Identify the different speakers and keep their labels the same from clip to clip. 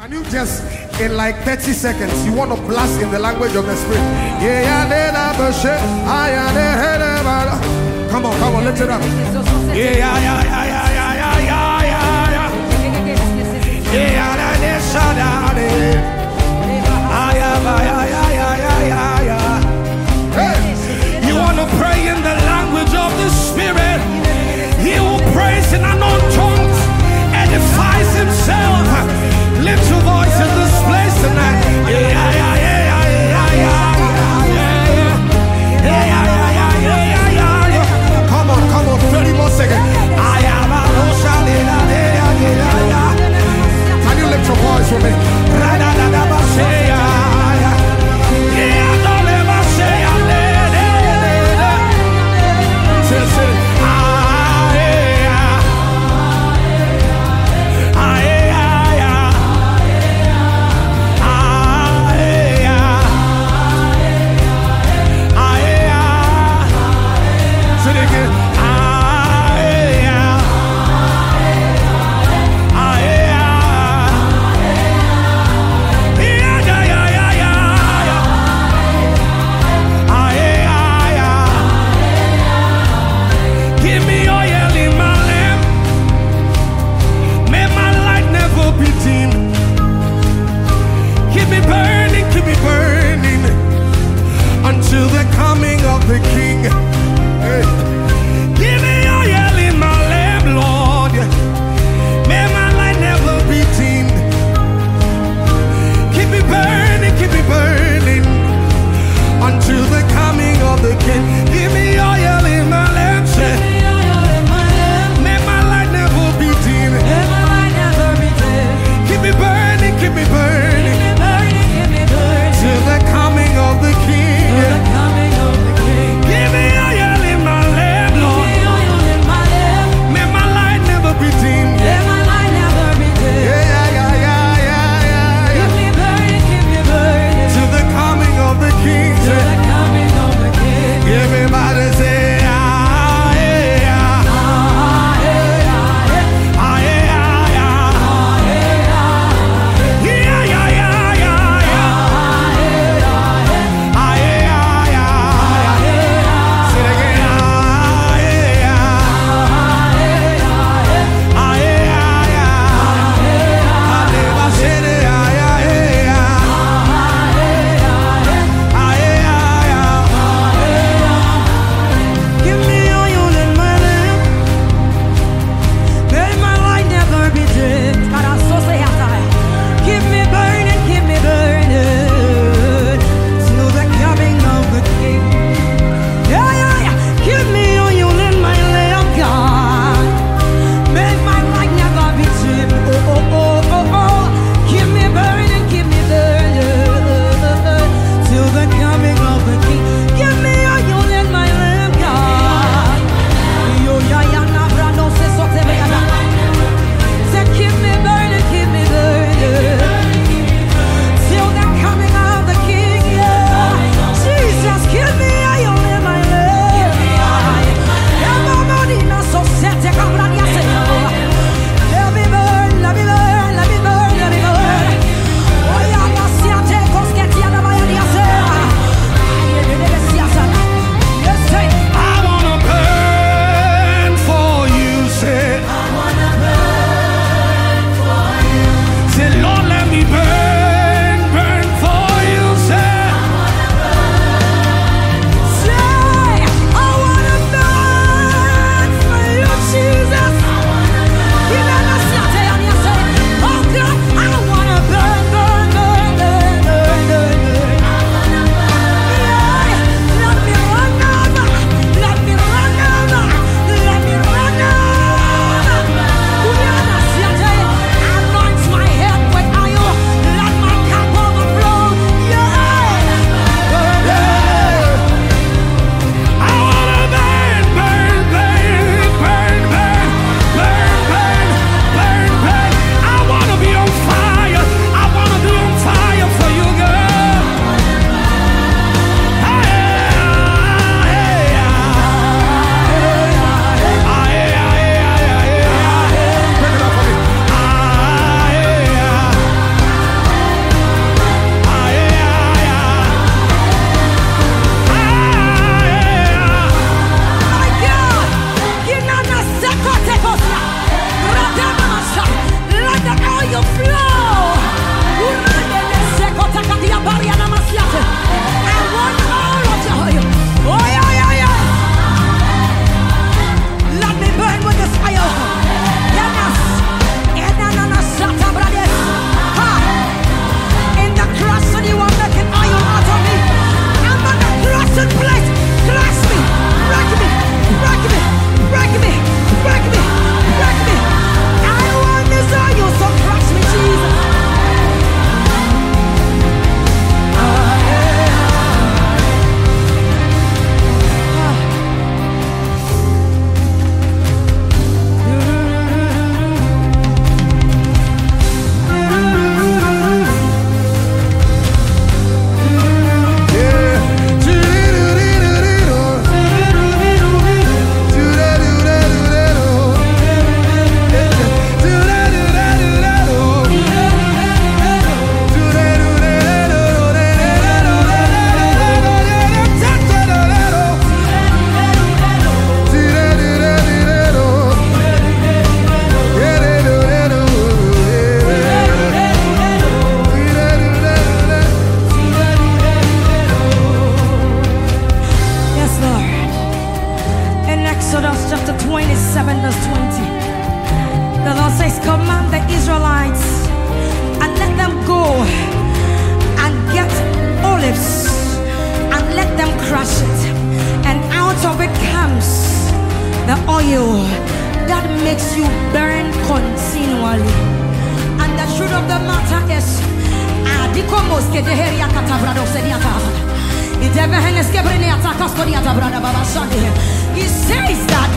Speaker 1: Can you just, in like 30 seconds, you want to blast in the language of the Spirit? Come on, lift it up. Hey, you want to pray in the language of the Spirit? He will praise in unknown tongues, edifies himself. Lift your voice in this place tonight. Come on, 30 more seconds. Can you lift your voice for me? Until the coming of the King. Hey. Give me oil in my lamp, Lord. May my light never be dimmed. Keep me burning until the coming of the King. Give me oil in my lamp, say. May my light never be dimmed. Keep me burning till the coming of the King. Give me oil in my lamp, Lord. May my light never be dimmed. Keep me burning till the coming of the King. Everybody say, yeah.
Speaker 2: He says that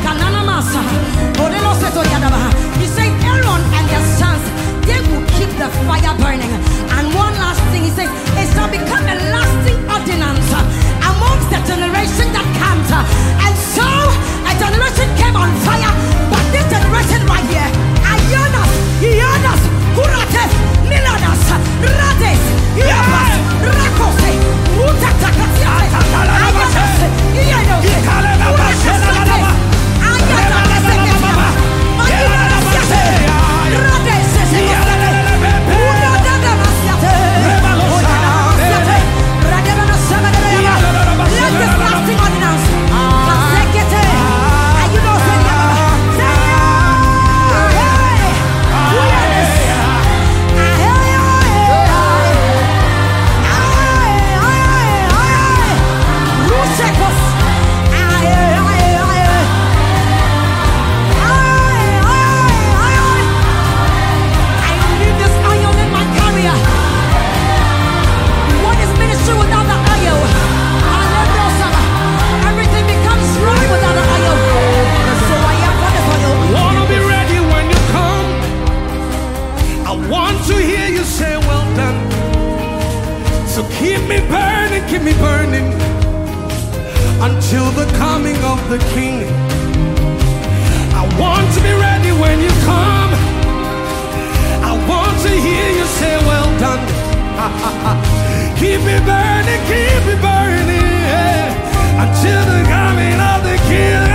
Speaker 2: he says Aaron and their sons, they will keep the fire burning. And one last thing, he says, it shall become a lasting ordinance amongst the generation that comes. And so a generation came on fire, but this generation right here, Ayanas, Ianas, Kurates, Milanas, Rades, Iapas, Rakose, Utatakatia, Ayanas, Ianos,
Speaker 1: keep me burning until the coming of the King. I want to be ready when you come. I want to hear you say, well done. Keep me burning until the coming of the King.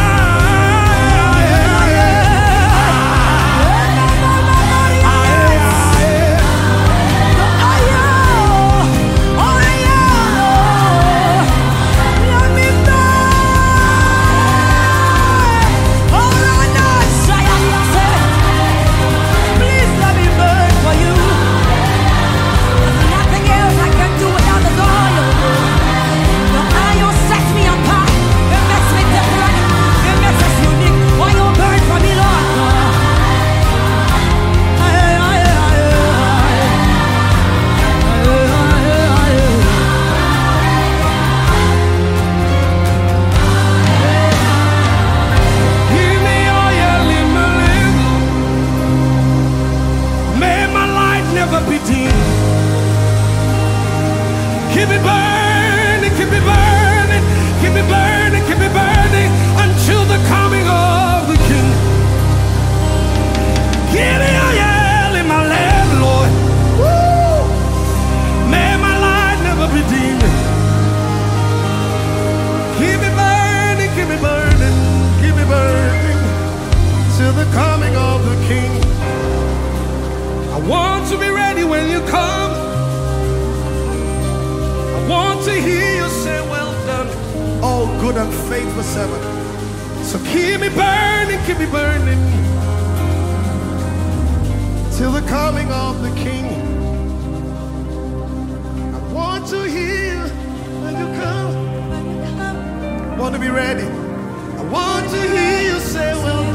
Speaker 1: Keep me burning, keep me burning, keep me burning, keep me burning until the coming of the King. Give me oil in my lamp, Lord. Woo! May my light never be dim. Keep me burning, keep me burning, keep me burning till the coming of the King. I want to be ready when you come. I want to hear you say, well done, oh good and faithful servant. So keep me burning till the coming of the King. I want to hear you when you come. I want to be ready. I want to hear you say, well done.